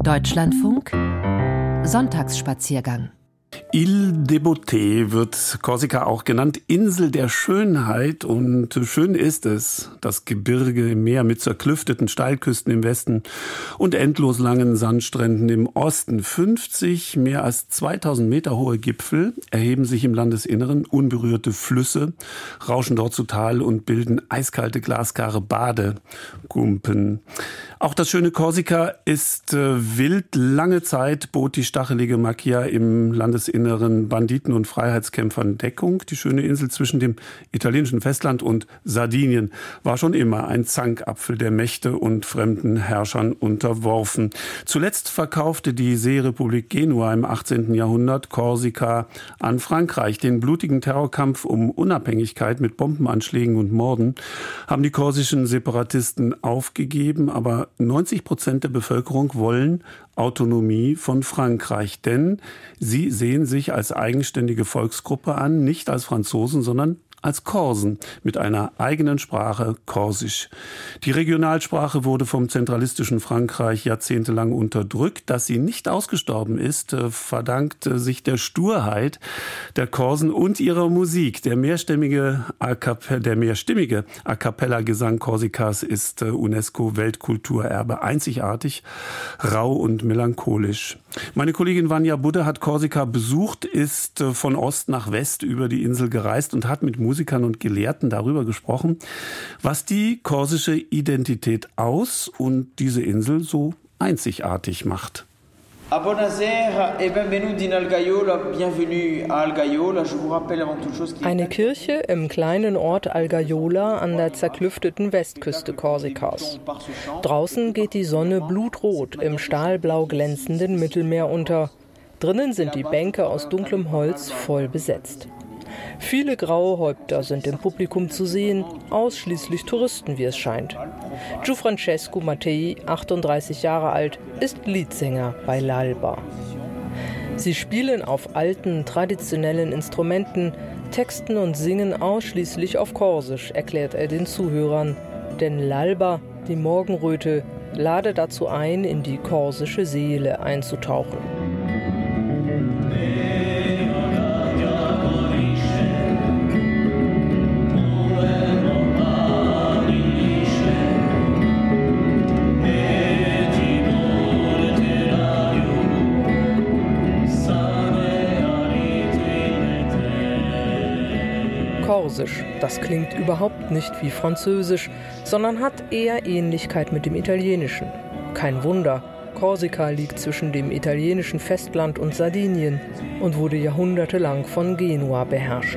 Deutschlandfunk Sonntagsspaziergang. Île des Beautés wird Korsika auch genannt, Insel der Schönheit. Und schön ist es, das Gebirge im Meer mit zerklüfteten Steilküsten im Westen und endlos langen Sandstränden im Osten. 50 mehr als 2000 Meter hohe Gipfel erheben sich im Landesinneren, unberührte Flüsse rauschen dort zu Tal und bilden eiskalte, glasklare Badegumpen. Auch das schöne Korsika ist wild. Lange Zeit bot die stachelige Macchia im Landesinneren Banditen und Freiheitskämpfern Deckung. Die schöne Insel zwischen dem italienischen Festland und Sardinien war schon immer ein Zankapfel der Mächte und fremden Herrschern unterworfen. Zuletzt verkaufte die Seerepublik Genua im 18. Jahrhundert Korsika an Frankreich. Den blutigen Terrorkampf um Unabhängigkeit mit Bombenanschlägen und Morden haben die korsischen Separatisten aufgegeben, aber 90% der Bevölkerung wollen Autonomie von Frankreich, denn sie sehen sich als eigenständige Volksgruppe an, nicht als Franzosen, sondern als Korsen mit einer eigenen Sprache, Korsisch. Die Regionalsprache wurde vom zentralistischen Frankreich jahrzehntelang unterdrückt. Dass sie nicht ausgestorben ist, verdankt sich der Sturheit der Korsen und ihrer Musik. Der mehrstimmige A-cappella-Gesang Korsikas ist UNESCO-Weltkulturerbe, einzigartig, rau und melancholisch. Meine Kollegin Vanja Budde hat Korsika besucht, ist von Ost nach West über die Insel gereist und hat mit Musikern und Gelehrten darüber gesprochen, was die korsische Identität aus und diese Insel so einzigartig macht. Eine Kirche im kleinen Ort Algaiola an der zerklüfteten Westküste Korsikas. Draußen geht die Sonne blutrot im stahlblau glänzenden Mittelmeer unter. Drinnen sind die Bänke aus dunklem Holz voll besetzt. Viele graue Häupter sind im Publikum zu sehen, ausschließlich Touristen, wie es scheint. Gianfrancesco Mattei, 38 Jahre alt, ist Leadsänger bei L'Alba. Sie spielen auf alten, traditionellen Instrumenten, texten und singen ausschließlich auf Korsisch, erklärt er den Zuhörern. Denn L'Alba, die Morgenröte, lade dazu ein, in die korsische Seele einzutauchen. Korsisch, das klingt überhaupt nicht wie Französisch, sondern hat eher Ähnlichkeit mit dem Italienischen. Kein Wunder, Korsika liegt zwischen dem italienischen Festland und Sardinien und wurde jahrhundertelang von Genua beherrscht.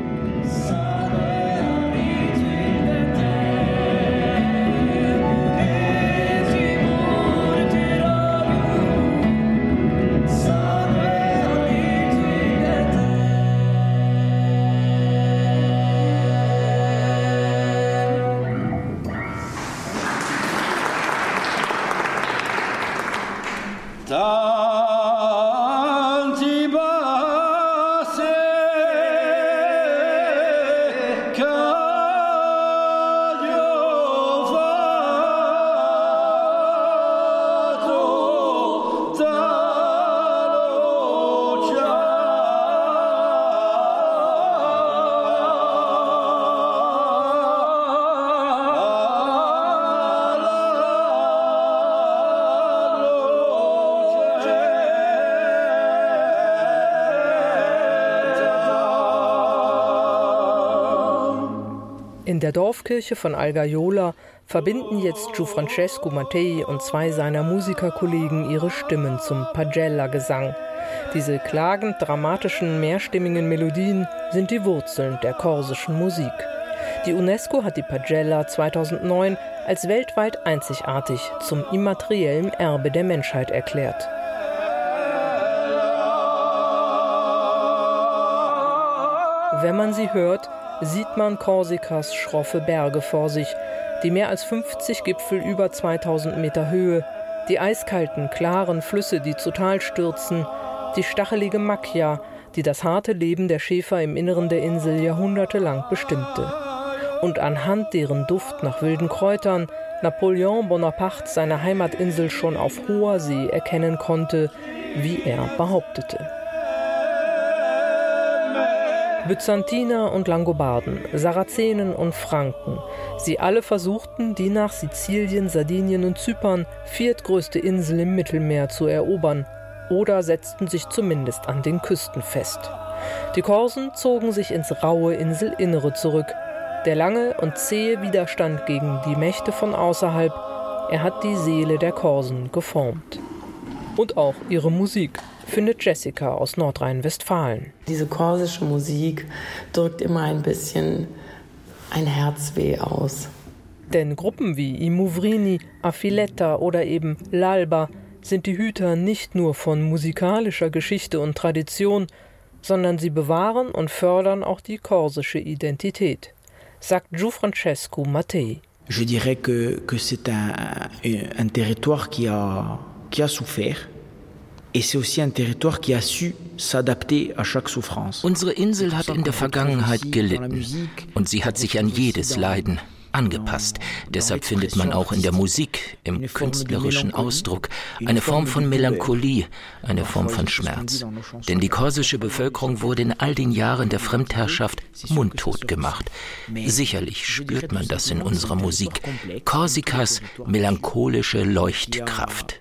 In der Dorfkirche von Algaiola verbinden jetzt Gianfrancesco Mattei und zwei seiner Musikerkollegen ihre Stimmen zum Pagella-Gesang. Diese klagend dramatischen, mehrstimmigen Melodien sind die Wurzeln der korsischen Musik. Die UNESCO hat die Pagella 2009 als weltweit einzigartig zum immateriellen Erbe der Menschheit erklärt. Wenn man sie hört, sieht man Korsikas schroffe Berge vor sich, die mehr als 50 Gipfel über 2000 Meter Höhe, die eiskalten, klaren Flüsse, die zu Tal stürzen, die stachelige Macchia, die das harte Leben der Schäfer im Inneren der Insel jahrhundertelang bestimmte. Und anhand deren Duft nach wilden Kräutern, Napoleon Bonaparte seine Heimatinsel schon auf hoher See erkennen konnte, wie er behauptete. Byzantiner und Langobarden, Sarazenen und Franken, sie alle versuchten, die nach Sizilien, Sardinien und Zypern viertgrößte Insel im Mittelmeer zu erobern oder setzten sich zumindest an den Küsten fest. Die Korsen zogen sich ins raue Inselinnere zurück. Der lange und zähe Widerstand gegen die Mächte von außerhalb, er hat die Seele der Korsen geformt. Und auch ihre Musik, findet Jessica aus Nordrhein-Westfalen. Diese korsische Musik drückt immer ein bisschen ein Herzweh aus. Denn Gruppen wie I Muvrini, Affiletta oder eben L'Alba sind die Hüter nicht nur von musikalischer Geschichte und Tradition, sondern sie bewahren und fördern auch die korsische Identität, sagt Gianfrancesco Mattei. Je dirais que c'est un territoire qui a souffert. Et c'est aussi un territoire qui a su s'adapter à chaque souffrance. Unsere Insel hat in der Vergangenheit gelitten und sie hat sich an jedes Leiden angepasst. Deshalb findet man auch in der Musik, im künstlerischen Ausdruck, eine Form von Melancholie, eine Form von Schmerz. Denn die korsische Bevölkerung wurde in all den Jahren der Fremdherrschaft mundtot gemacht. Sicherlich spürt man das in unserer Musik. Korsikas melancholische Leuchtkraft.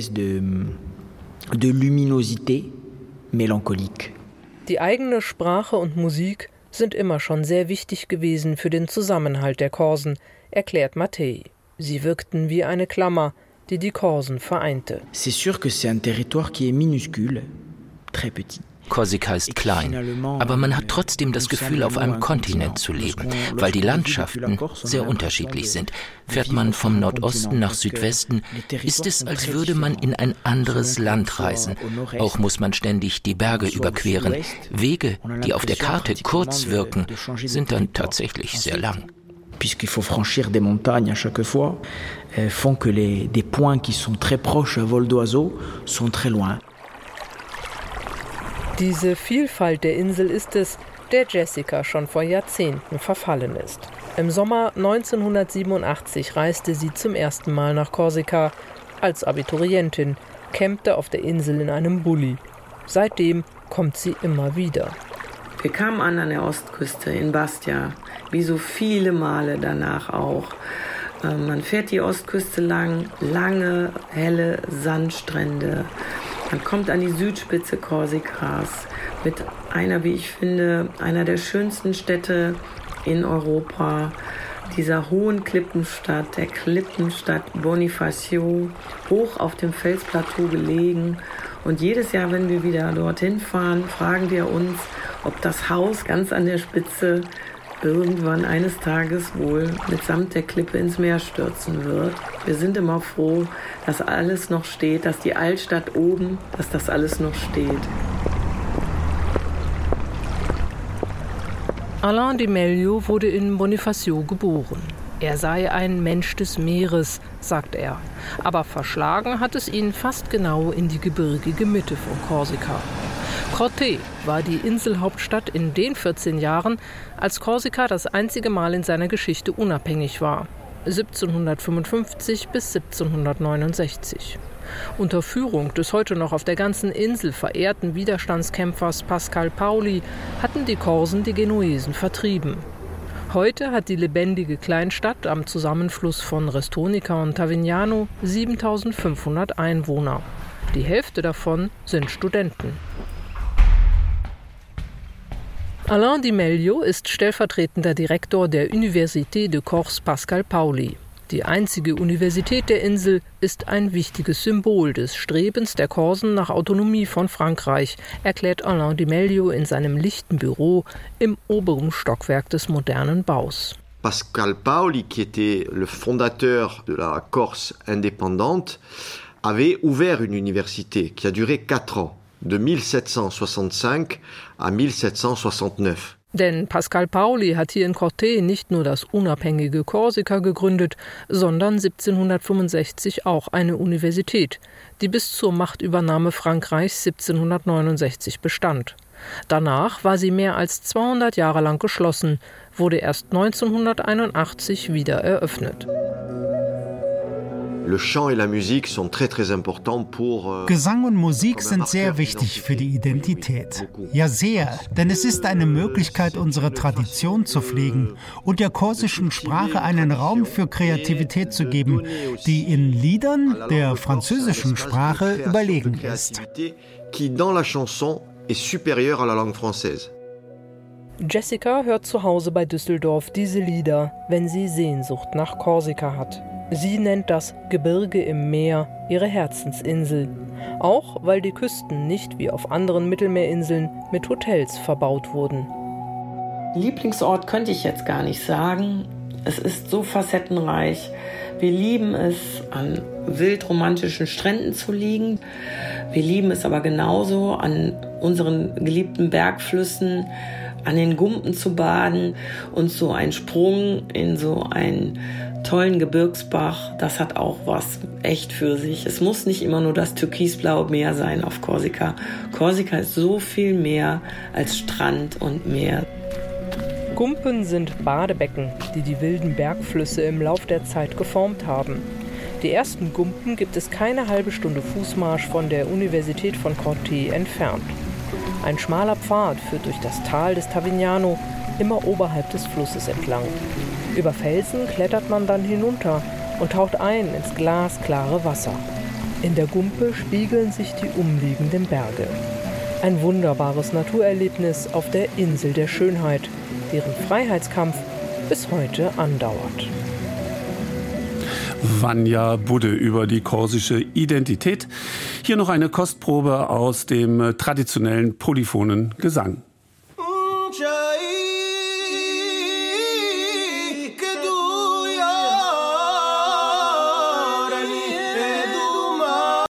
De luminosité mélancolique. Die eigene Sprache und Musik sind immer schon sehr wichtig gewesen für den Zusammenhalt der Korsen, erklärt Mattei. Sie wirkten wie eine Klammer, die die Korsen vereinte. C'est sûr que c'est un territoire qui est minuscule, très petit. Korsika ist klein, aber man hat trotzdem das Gefühl, auf einem Kontinent zu leben, weil die Landschaften sehr unterschiedlich sind. Fährt man vom Nordosten nach Südwesten, ist es, als würde man in ein anderes Land reisen. Auch muss man ständig die Berge überqueren. Wege, die auf der Karte kurz wirken, sind dann tatsächlich sehr lang. Puisqu'il faut franchir des montagnes à chaque fois, font que des points qui sont très proches à vol d'oiseau sont très loin. Diese Vielfalt der Insel ist es, der Jessica schon vor Jahrzehnten verfallen ist. Im Sommer 1987 reiste sie zum ersten Mal nach Korsika als Abiturientin, campte auf der Insel in einem Bulli. Seitdem kommt sie immer wieder. Wir kamen an der Ostküste in Bastia, wie so viele Male danach auch. Man fährt die Ostküste lang, lange, helle Sandstrände. Man kommt an die Südspitze Korsikas mit einer, wie ich finde, einer der schönsten Städte in Europa. Dieser hohen Klippenstadt, der Klippenstadt Bonifacio, hoch auf dem Felsplateau gelegen. Und jedes Jahr, wenn wir wieder dorthin fahren, fragen wir uns, ob das Haus ganz an der Spitze irgendwann eines Tages wohl mitsamt der Klippe ins Meer stürzen wird. Wir sind immer froh, dass alles noch steht, dass die Altstadt oben, dass das alles noch steht. Alain Di Meglio wurde in Bonifacio geboren. Er sei ein Mensch des Meeres, sagt er. Aber verschlagen hat es ihn fast genau in die gebirgige Mitte von Korsika. Corte war die Inselhauptstadt in den 14 Jahren, als Korsika das einzige Mal in seiner Geschichte unabhängig war. 1755 bis 1769. Unter Führung des heute noch auf der ganzen Insel verehrten Widerstandskämpfers Pascal Paoli hatten die Korsen die Genuesen vertrieben. Heute hat die lebendige Kleinstadt am Zusammenfluss von Restonica und Tavignano 7.500 Einwohner. Die Hälfte davon sind Studenten. Alain Di Meglio ist stellvertretender Direktor der Université de Corse Pascal Paoli. Die einzige Universität der Insel ist ein wichtiges Symbol des Strebens der Korsen nach Autonomie von Frankreich, erklärt Alain Di Meglio in seinem lichten Büro im oberen Stockwerk des modernen Baus. Pascal Paoli, qui était le fondateur de la Corse indépendante, avait ouvert une université qui a duré 4 ans. De 1765 à 1769. Denn Pascal Paoli hat hier in Corte nicht nur das unabhängige Korsika gegründet, sondern 1765 auch eine Universität, die bis zur Machtübernahme Frankreichs 1769 bestand. Danach war sie mehr als 200 Jahre lang geschlossen, wurde erst 1981 wieder eröffnet. Gesang und Musik sind sehr wichtig für die Identität. Ja, sehr, denn es ist eine Möglichkeit, unsere Tradition zu pflegen und der korsischen Sprache einen Raum für Kreativität zu geben, die in Liedern der französischen Sprache überlegen ist. Jessica hört zu Hause bei Düsseldorf diese Lieder, wenn sie Sehnsucht nach Korsika hat. Sie nennt das Gebirge im Meer ihre Herzensinsel. Auch weil die Küsten nicht wie auf anderen Mittelmeerinseln mit Hotels verbaut wurden. Lieblingsort könnte ich jetzt gar nicht sagen. Es ist so facettenreich. Wir lieben es, an wildromantischen Stränden zu liegen. Wir lieben es aber genauso, an unseren geliebten Bergflüssen, an den Gumpen zu baden. Und so ein Sprung in so einen tollen Gebirgsbach, das hat auch was echt für sich. Es muss nicht immer nur das türkisblaue Meer sein auf Korsika. Korsika ist so viel mehr als Strand und Meer. Gumpen sind Badebecken, die die wilden Bergflüsse im Lauf der Zeit geformt haben. Die ersten Gumpen gibt es keine halbe Stunde Fußmarsch von der Universität von Corte entfernt. Ein schmaler Pfad führt durch das Tal des Tavignano, immer oberhalb des Flusses entlang. Über Felsen klettert man dann hinunter und taucht ein ins glasklare Wasser. In der Gumpe spiegeln sich die umliegenden Berge. Ein wunderbares Naturerlebnis auf der Insel der Schönheit, deren Freiheitskampf bis heute andauert. Vanja Budde über die korsische Identität. Hier noch eine Kostprobe aus dem traditionellen polyphonen Gesang.